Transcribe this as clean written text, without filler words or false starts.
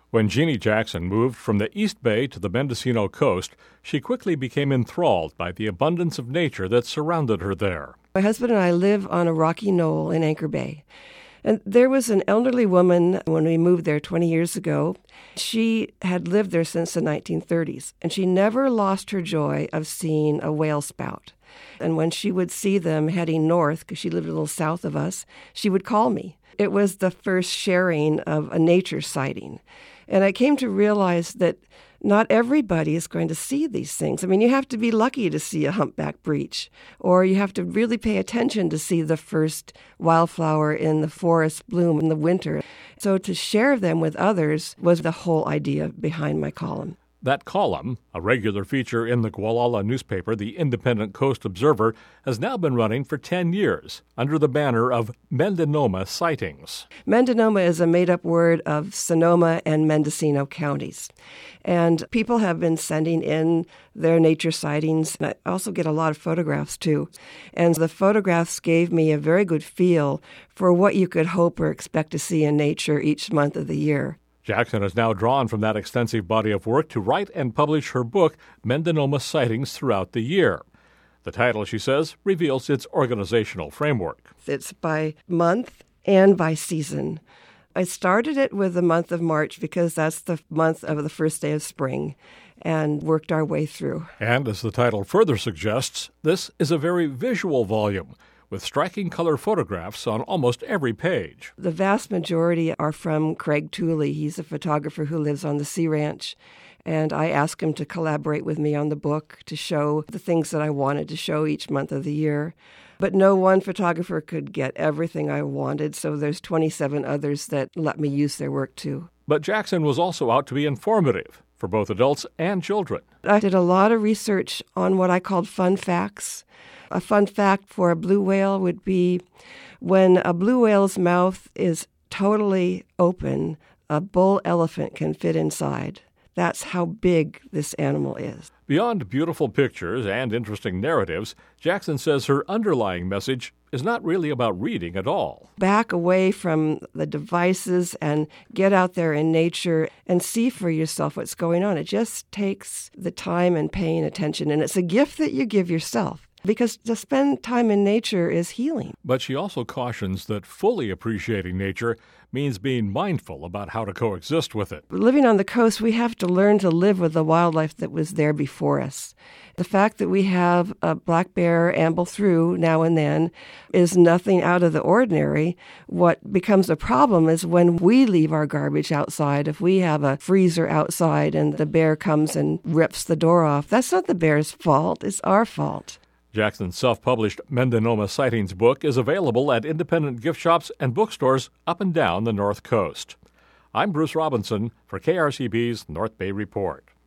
When Jeannie Jackson moved from the East Bay to the Mendocino coast, she quickly became enthralled by the abundance of nature that surrounded her there. My husband and I live on a rocky knoll in Anchor Bay. And there was an elderly woman when we moved there 20 years ago. She had lived there since the 1930s, and she never lost her joy of seeing a whale spout. And when she would see them heading north, because she lived a little south of us, she would call me. It was the first sharing of a nature sighting. And I came to realize that not everybody is going to see these things. I mean, you have to be lucky to see a humpback breech, or you have to really pay attention to see the first wildflower in the forest bloom in the winter. So to share them with others was the whole idea behind my column. That column, a regular feature in the Gualala newspaper, the Independent Coast Observer, has now been running for 10 years under the banner of Mendonoma Sightings. Mendonoma is a made-up word of Sonoma and Mendocino counties. And people have been sending in their nature sightings. And I also get a lot of photographs, too. And the photographs gave me a very good feel for what you could hope or expect to see in nature each month of the year. Jackson has now drawn from that extensive body of work to write and publish her book, Mendonoma Sightings Throughout the Year. The title, she says, reveals its organizational framework. It's by month and by season. I started it with the month of March because that's the month of the first day of spring, and worked our way through. And as the title further suggests, this is a very visual volume, with striking color photographs on almost every page. The vast majority are from Craig Tooley. He's a photographer who lives on the Sea Ranch, and I asked him to collaborate with me on the book to show the things that I wanted to show each month of the year. But no one photographer could get everything I wanted, so there's 27 others that let me use their work too. But Jackson was also out to be informative for both adults and children. I did a lot of research on what I called fun facts. A fun fact for a blue whale would be when a blue whale's mouth is totally open, a bull elephant can fit inside. That's how big this animal is. Beyond beautiful pictures and interesting narratives, Jackson says her underlying message is not really about reading at all. Back away from the devices and get out there in nature and see for yourself what's going on. It just takes the time and paying attention, and it's a gift that you give yourself. Because to spend time in nature is healing. But she also cautions that fully appreciating nature means being mindful about how to coexist with it. Living on the coast, we have to learn to live with the wildlife that was there before us. The fact that we have a black bear amble through now and then is nothing out of the ordinary. What becomes a problem is when we leave our garbage outside. If we have a freezer outside and the bear comes and rips the door off, that's not the bear's fault, it's our fault. Jackson's self-published Mendonoma Sightings book is available at independent gift shops and bookstores up and down the North Coast. I'm Bruce Robinson for KRCB's North Bay Report.